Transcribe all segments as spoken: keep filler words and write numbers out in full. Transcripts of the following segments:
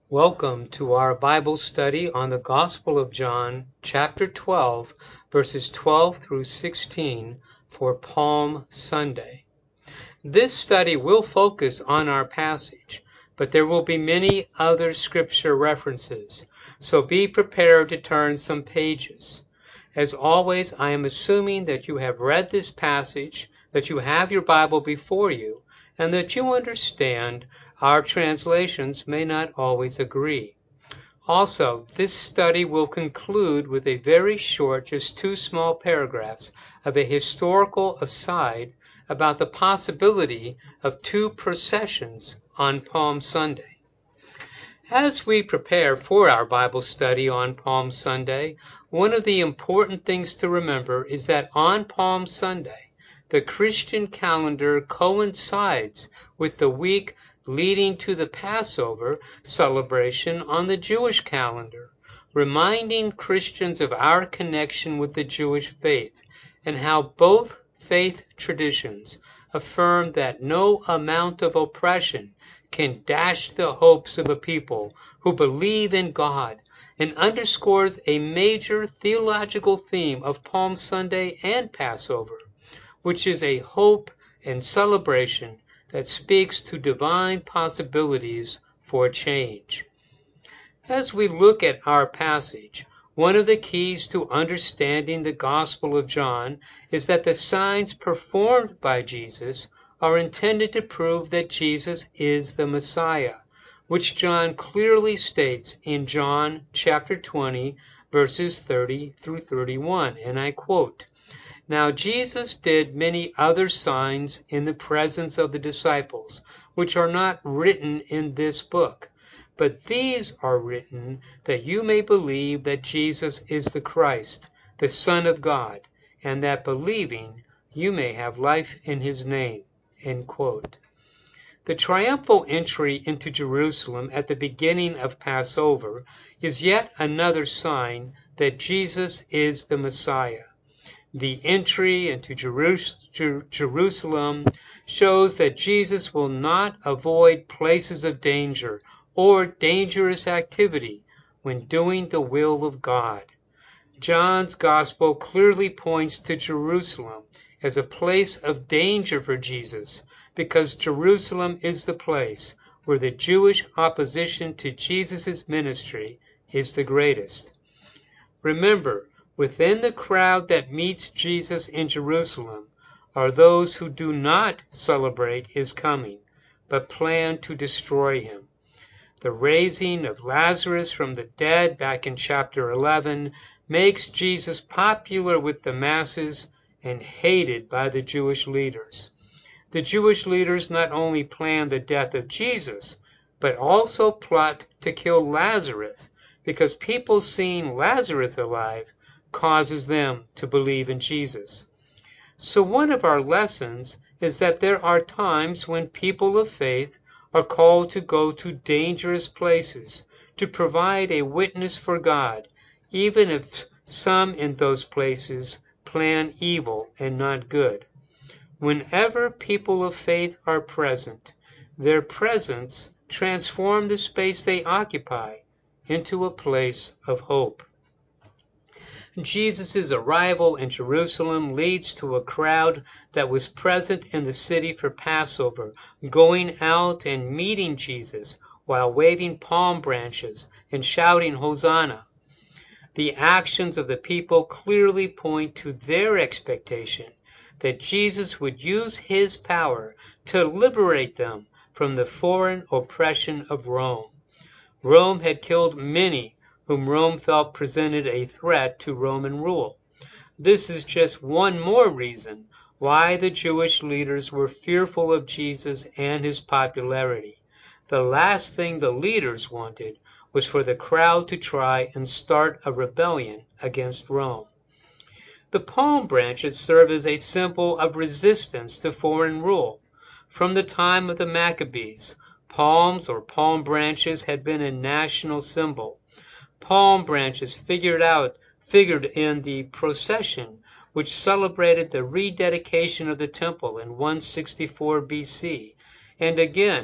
Welcome to our Bible study on the Gospel of John, chapter twelve, verses twelve through sixteen for Palm Sunday. This study will focus on our passage, but there will be many other scripture references, so be prepared to turn some pages. As always, I am assuming that you have read this passage, that you have your Bible before you, and that you understand our translations may not always agree. Also, this study will conclude with a very short, just two small paragraphs of a historical aside about the possibility of two processions on Palm Sunday. As we prepare for our Bible study on Palm Sunday, one of the important things to remember is that on Palm Sunday, the Christian calendar coincides with the week leading to the Passover celebration on the Jewish calendar, reminding Christians of our connection with the Jewish faith and how both faith traditions affirm that no amount of oppression can dash the hopes of a people who believe in God, and underscores a major theological theme of Palm Sunday and Passover, which is a hope and celebration that speaks to divine possibilities for change. As we look at our passage, one of the keys to understanding the Gospel of John is that the signs performed by Jesus are intended to prove that Jesus is the Messiah, which John clearly states in John chapter twenty, verses thirty through thirty-one, and I quote, "Now Jesus did many other signs in the presence of the disciples, which are not written in this book. But these are written that you may believe that Jesus is the Christ, the Son of God, and that believing you may have life in his name." End quote. The triumphal entry into Jerusalem at the beginning of Passover is yet another sign that Jesus is the Messiah. The entry into Jerusalem shows that Jesus will not avoid places of danger or dangerous activity when doing the will of God. John's Gospel clearly points to Jerusalem as a place of danger for Jesus, because Jerusalem is the place where the Jewish opposition to Jesus' ministry is the greatest. Remember, within the crowd that meets Jesus in Jerusalem are those who do not celebrate his coming, but plan to destroy him. The raising of Lazarus from the dead back in chapter eleven makes Jesus popular with the masses and hated by the Jewish leaders. The Jewish leaders not only plan the death of Jesus, but also plot to kill Lazarus, because people seeing Lazarus alive causes them to believe in Jesus. So one of our lessons is that there are times when people of faith are called to go to dangerous places to provide a witness for God, even if some in those places plan evil and not good. Whenever people of faith are present, their presence transforms the space they occupy into a place of hope. Jesus' arrival in Jerusalem leads to a crowd that was present in the city for Passover, going out and meeting Jesus while waving palm branches and shouting Hosanna. The actions of the people clearly point to their expectation that Jesus would use his power to liberate them from the foreign oppression of Rome. Rome had killed many whom Rome felt presented a threat to Roman rule. This is just one more reason why the Jewish leaders were fearful of Jesus and his popularity. The last thing the leaders wanted was for the crowd to try and start a rebellion against Rome. The palm branches serve as a symbol of resistance to foreign rule. From the time of the Maccabees, palms or palm branches had been a national symbol. Palm branches figured out figured in the procession which celebrated the rededication of the temple in one sixty-four B C, and again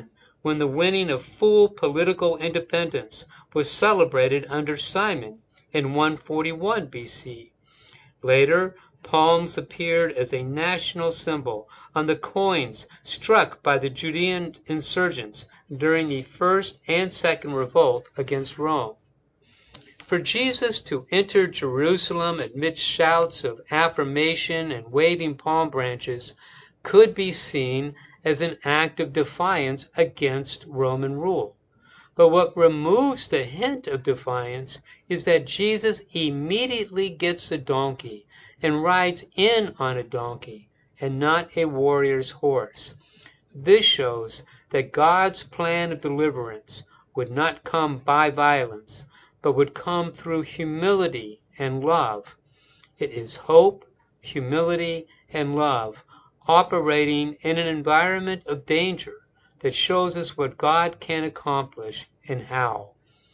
when the winning of full political independence was celebrated under Simon in one forty-one B C. Later, palms appeared as a national symbol on the coins struck by the Judean insurgents during the first and second revolt against Rome. For Jesus to enter Jerusalem amidst shouts of affirmation and waving palm branches could be seen as an act of defiance against Roman rule. But what removes the hint of defiance is that Jesus immediately gets a donkey and rides in on a donkey and not a warrior's horse. This shows that God's plan of deliverance would not come by violence, but would come through humility and love. It is hope, humility, and love operating in an environment of danger that shows us what God can accomplish and how.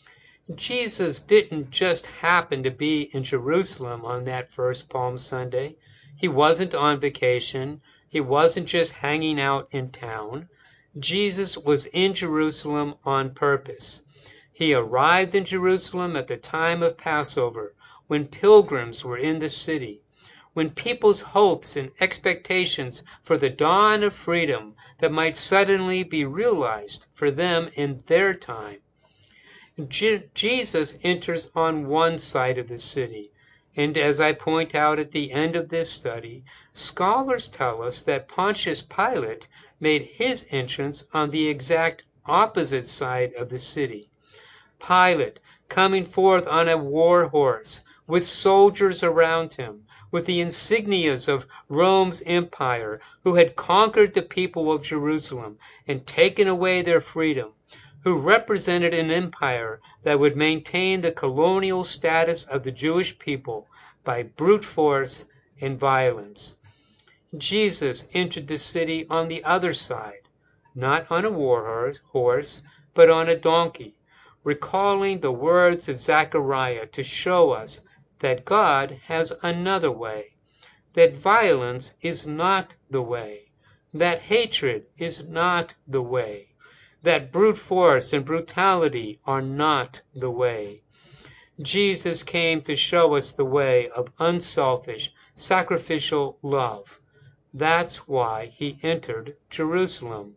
Jesus didn't just happen to be in Jerusalem on that first Palm Sunday. He wasn't on vacation. He wasn't just hanging out in town. Jesus was in Jerusalem on purpose. He arrived in Jerusalem at the time of Passover, when pilgrims were in the city, when people's hopes and expectations for the dawn of freedom that might suddenly be realized for them in their time. Je- Jesus enters on one side of the city, and as I point out at the end of this study, scholars tell us that Pontius Pilate made his entrance on the exact opposite side of the city. Pilate, coming forth on a war horse, with soldiers around him, with the insignias of Rome's empire, who had conquered the people of Jerusalem and taken away their freedom, who represented an empire that would maintain the colonial status of the Jewish people by brute force and violence. Jesus entered the city on the other side, not on a war horse, but on a donkey, recalling the words of Zechariah to show us that God has another way, that violence is not the way, that hatred is not the way, that brute force and brutality are not the way. Jesus came to show us the way of unselfish, sacrificial love. That's why he entered Jerusalem.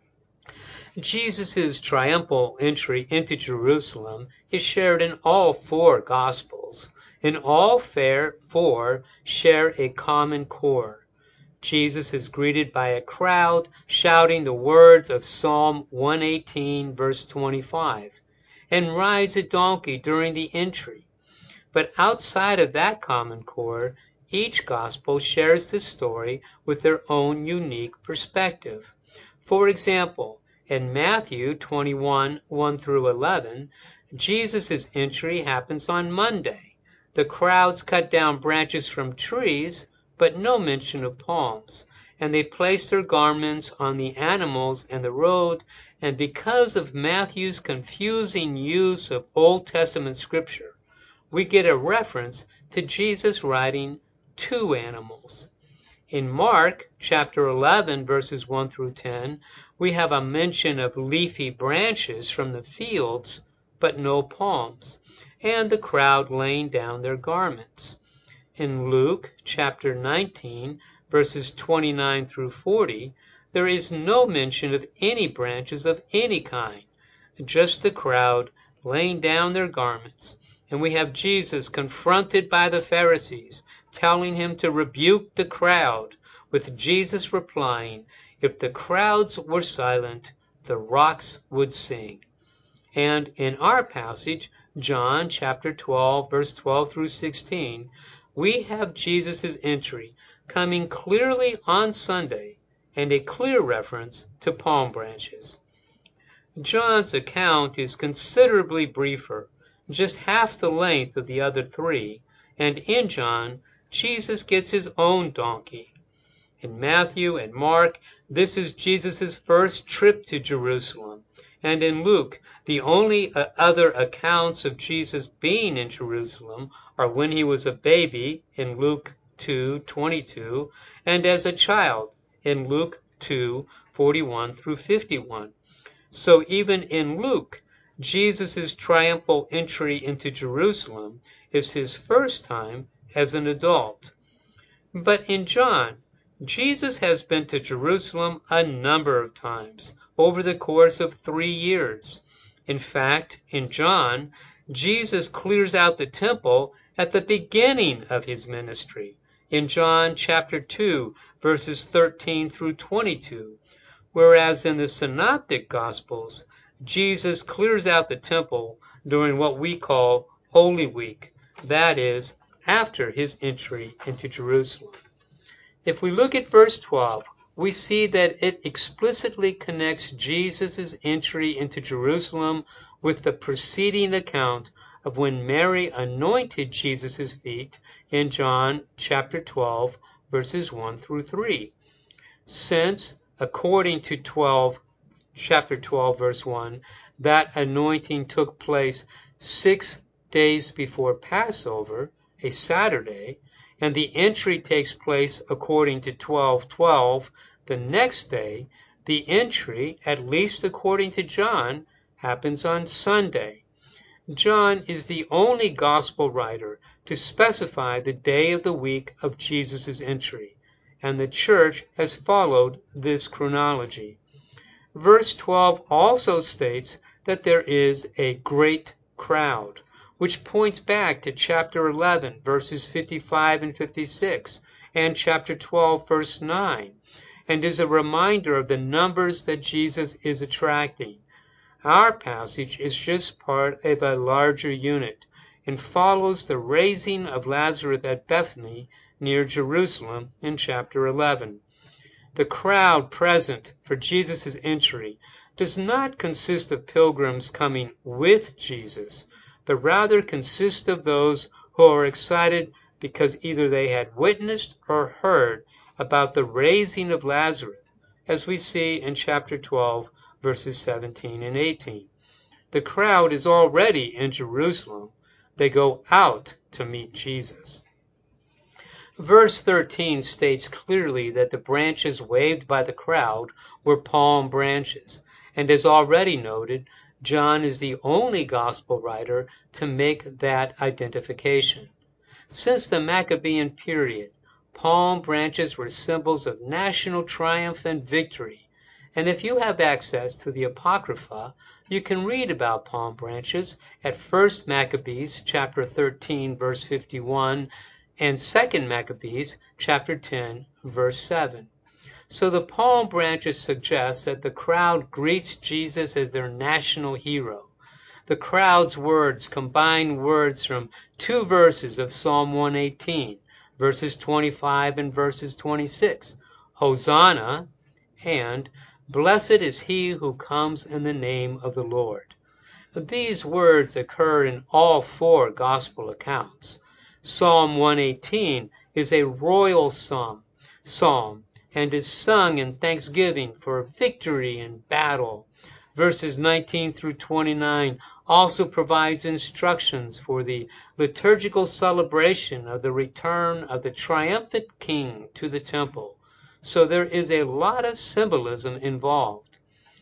Jesus' triumphal entry into Jerusalem is shared in all four Gospels, and all four share a common core. Jesus is greeted by a crowd shouting the words of Psalm one eighteen, verse twenty-five, and rides a donkey during the entry. But outside of that common core, each Gospel shares the story with their own unique perspective. For example, in Matthew twenty-one, one through eleven, Jesus' entry happens on Monday. The crowds cut down branches from trees, but no mention of palms, and they place their garments on the animals and the road, and because of Matthew's confusing use of Old Testament scripture, we get a reference to Jesus riding two animals. In Mark chapter eleven, verses one through ten, we have a mention of leafy branches from the fields, but no palms, and the crowd laying down their garments. In Luke chapter nineteen, verses twenty-nine through forty, there is no mention of any branches of any kind, just the crowd laying down their garments. And we have Jesus confronted by the Pharisees, telling him to rebuke the crowd, with Jesus replying, "If the crowds were silent, the rocks would sing." And in our passage, John chapter twelve, verse twelve through sixteen, we have Jesus' entry coming clearly on Sunday and a clear reference to palm branches. John's account is considerably briefer, just half the length of the other three, and in John, Jesus gets his own donkey. In Matthew and Mark, this is Jesus' first trip to Jerusalem, and in Luke, the only other accounts of Jesus being in Jerusalem are when he was a baby in Luke two twenty-two, and as a child in Luke two forty-one through fifty-one. So even in Luke, Jesus' triumphal entry into Jerusalem is his first time as an adult. But in John, Jesus has been to Jerusalem a number of times over the course of three years. In fact, in John, Jesus clears out the temple at the beginning of his ministry, in John chapter two, verses thirteen through twenty-two, whereas in the Synoptic Gospels, Jesus clears out the temple during what we call Holy Week, that is, after his entry into Jerusalem. If we look at verse twelve, we see that it explicitly connects Jesus' entry into Jerusalem with the preceding account of when Mary anointed Jesus' feet in John chapter twelve, verses one through three. Since, according to twelve, chapter twelve, verse one, that anointing took place six days before Passover, a Saturday, and the entry takes place according to twelve twelve the next day, the entry, at least according to John, happens on Sunday. John is the only gospel writer to specify the day of the week of Jesus' entry, and the church has followed this chronology. Verse twelve also states that there is a great crowd, which points back to chapter eleven, verses fifty-five and fifty-six, and chapter twelve, verse nine, and is a reminder of the numbers that Jesus is attracting. Our passage is just part of a larger unit and follows the raising of Lazarus at Bethany near Jerusalem in chapter eleven. The crowd present for Jesus' entry does not consist of pilgrims coming with Jesus, but rather consists of those who are excited because either they had witnessed or heard about the raising of Lazarus, as we see in chapter twelve, verses seventeen and eighteen. The crowd is already in Jerusalem. They go out to meet Jesus. Verse thirteen states clearly that the branches waved by the crowd were palm branches, and as already noted, John is the only gospel writer to make that identification. Since the Maccabean period, palm branches were symbols of national triumph and victory, and if you have access to the Apocrypha, you can read about palm branches at First Maccabees chapter thirteen, verse fifty-one, and Second Maccabees chapter ten, verse seven. So the palm branches suggest that the crowd greets Jesus as their national hero. The crowd's words combine words from two verses of Psalm one eighteen, verses twenty-five and verses twenty-six, Hosanna, and Blessed is he who comes in the name of the Lord. These words occur in all four gospel accounts. Psalm one eighteen is a royal psalm, psalm and is sung in thanksgiving for victory in battle. Verses nineteen through twenty-nine also provides instructions for the liturgical celebration of the return of the triumphant king to the temple. So there is a lot of symbolism involved.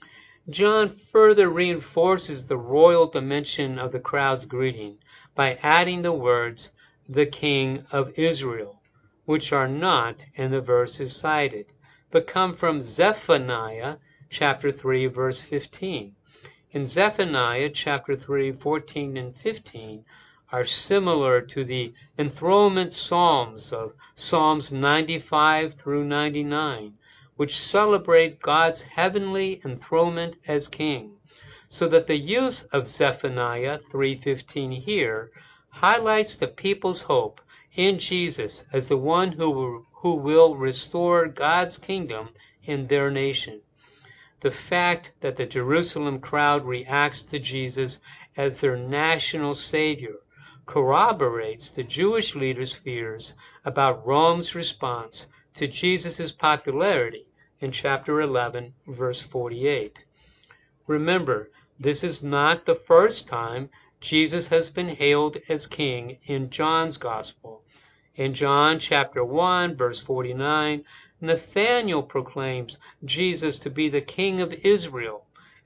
John further reinforces the royal dimension of the crowd's greeting by adding the words, the King of Israel, which are not in the verses cited, but come from Zephaniah chapter three, verse fifteen. In Zephaniah chapter three, fourteen and fifteen are similar to the enthronement psalms of Psalms ninety-five through ninety-nine, which celebrate God's heavenly enthronement as king, so that the use of Zephaniah three fifteen here highlights the people's hope in Jesus as the one who will, who will restore God's kingdom in their nation. The fact that the Jerusalem crowd reacts to Jesus as their national savior corroborates the Jewish leaders' fears about Rome's response to Jesus' popularity in chapter eleven, verse forty-eight. Remember, this is not the first time Jesus has been hailed as king in John's gospel. In John chapter one, verse forty-nine, Nathanael proclaims Jesus to be the King of Israel,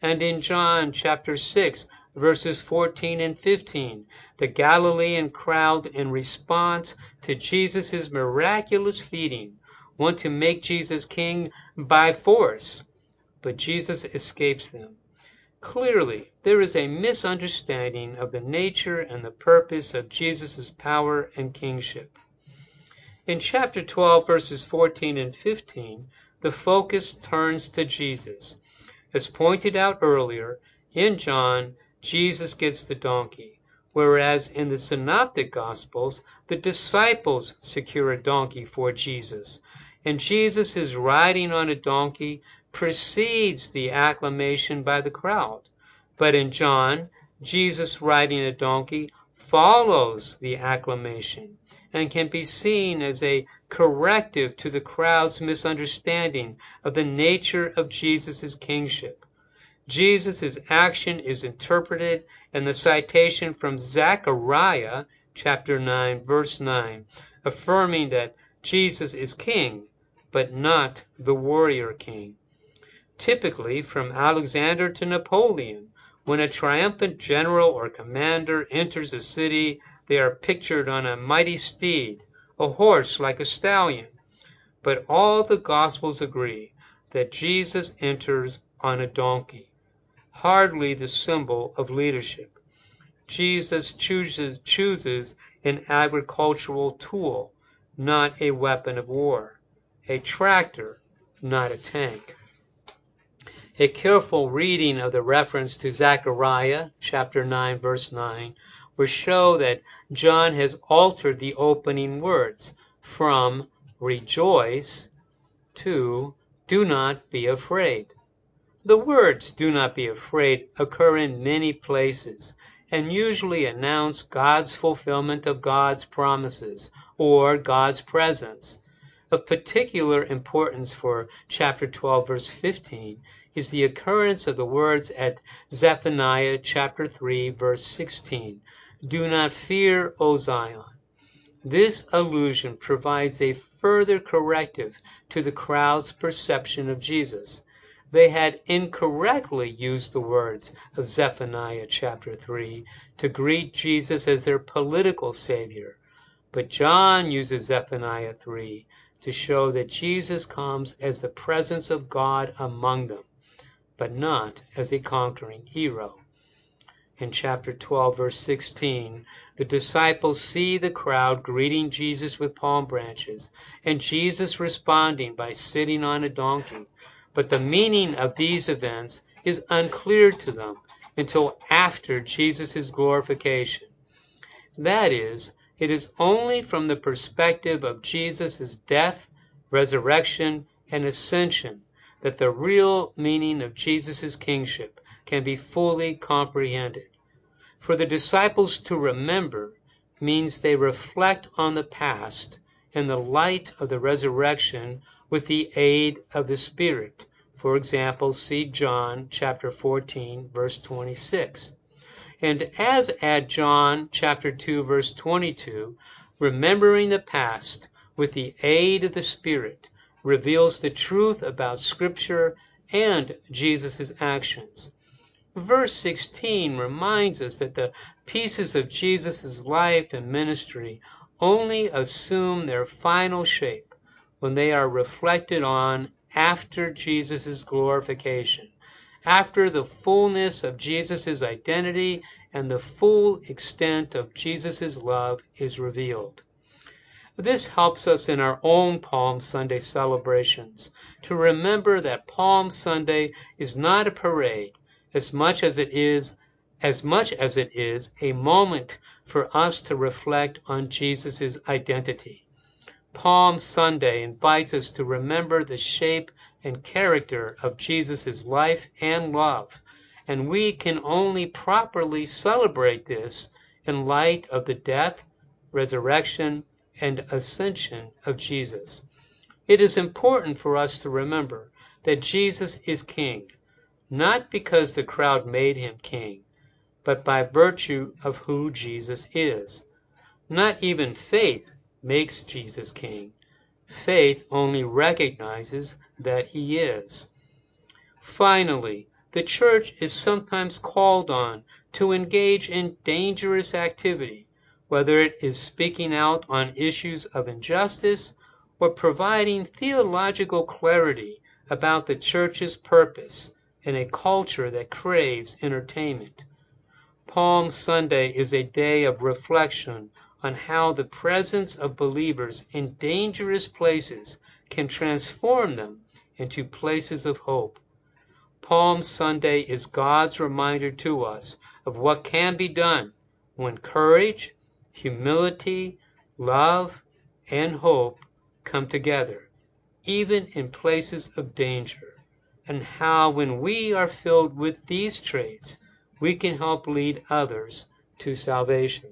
And in John chapter six, verses fourteen and fifteen, the Galilean crowd, in response to Jesus' miraculous feeding, want to make Jesus king by force, but Jesus escapes them. Clearly, there is a misunderstanding of the nature and the purpose of Jesus' power and kingship. In chapter twelve, verses fourteen and fifteen, the focus turns to Jesus. As pointed out earlier, in John, Jesus gets the donkey, whereas in the Synoptic Gospels, the disciples secure a donkey for Jesus. And Jesus' riding on a donkey precedes the acclamation by the crowd. But in John, Jesus riding a donkey follows the acclamation and can be seen as a corrective to the crowd's misunderstanding of the nature of Jesus' kingship. Jesus' action is interpreted in the citation from Zechariah chapter nine, verse nine, affirming that Jesus is king, but not the warrior king. Typically, from Alexander to Napoleon, when a triumphant general or commander enters a city, they are pictured on a mighty steed, a horse like a stallion. But all the Gospels agree that Jesus enters on a donkey, hardly the symbol of leadership. Jesus chooses, chooses an agricultural tool, not a weapon of war, a tractor, not a tank. A careful reading of the reference to Zechariah chapter nine, verse nine, will show that John has altered the opening words from rejoice to do not be afraid. The words do not be afraid occur in many places and usually announce God's fulfillment of God's promises or God's presence. Of particular importance for chapter twelve, verse fifteen, is the occurrence of the words at Zephaniah chapter three, verse sixteen, "Do not fear, O Zion." This allusion provides a further corrective to the crowd's perception of Jesus. They had incorrectly used the words of Zephaniah chapter three to greet Jesus as their political savior. But John uses Zephaniah three to show that Jesus comes as the presence of God among them, but not as a conquering hero. In chapter twelve, verse sixteen, the disciples see the crowd greeting Jesus with palm branches, and Jesus responding by sitting on a donkey. But the meaning of these events is unclear to them until after Jesus' glorification. That is, it is only from the perspective of Jesus' death, resurrection, and ascension that the real meaning of Jesus' kingship can be fully comprehended. For the disciples to remember means they reflect on the past in the light of the resurrection with the aid of the Spirit. For example, see John chapter fourteen, verse twenty-six. And as at John chapter two, verse twenty-two, remembering the past with the aid of the Spirit reveals the truth about Scripture and Jesus' actions. Verse sixteen reminds us that the pieces of Jesus' life and ministry only assume their final shape when they are reflected on after Jesus' glorification, after the fullness of Jesus' identity and the full extent of Jesus' love is revealed. This helps us in our own Palm Sunday celebrations to remember that Palm Sunday is not a parade as much as it is as much as it is a moment for us to reflect on Jesus' identity. Palm Sunday invites us to remember the shape and character of Jesus' life and love, and we can only properly celebrate this in light of the death, resurrection, and ascension of Jesus. It is important for us to remember that Jesus is king, not because the crowd made him king, but by virtue of who Jesus is. Not even faith makes Jesus king. Faith only recognizes that he is. Finally, the church is sometimes called on to engage in dangerous activity, whether it is speaking out on issues of injustice or providing theological clarity about the church's purpose in a culture that craves entertainment. Palm Sunday is a day of reflection on how the presence of believers in dangerous places can transform them into places of hope. Palm Sunday is God's reminder to us of what can be done when courage, humility, love, and hope come together, even in places of danger, and how when we are filled with these traits, we can help lead others to salvation.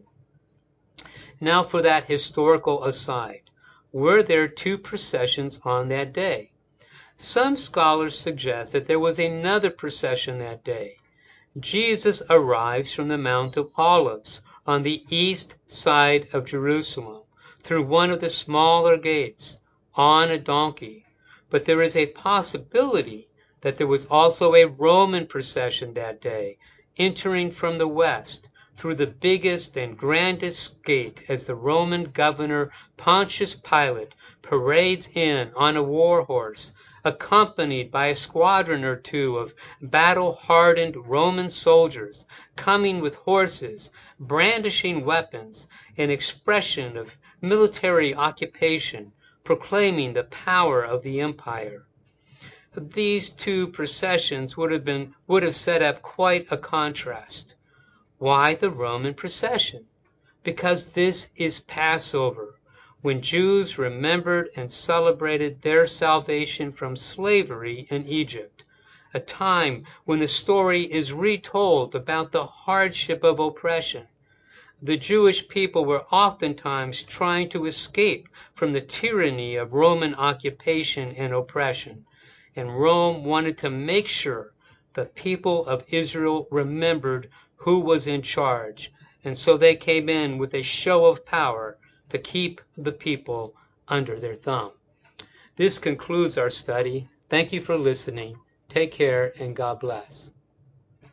Now for that historical aside, were there two processions on that day? Some scholars suggest that there was another procession that day. Jesus arrives from the Mount of Olives on the east side of Jerusalem through one of the smaller gates on a donkey, but there is a possibility that there was also a Roman procession that day, entering from the west through the biggest and grandest gate as the Roman governor Pontius Pilate parades in on a war horse, accompanied by a squadron or two of battle-hardened Roman soldiers coming with horses, brandishing weapons, an expression of military occupation, proclaiming the power of the empire. These two processions would have been would have set up quite a contrast. Why the Roman procession? Because this is Passover, when Jews remembered and celebrated their salvation from slavery in Egypt, a time when the story is retold about the hardship of oppression. The Jewish people were oftentimes trying to escape from the tyranny of Roman occupation and oppression, and Rome wanted to make sure the people of Israel remembered who was in charge, and so they came in with a show of power to keep the people under their thumb. This concludes our study. Thank you for listening. Take care and God bless.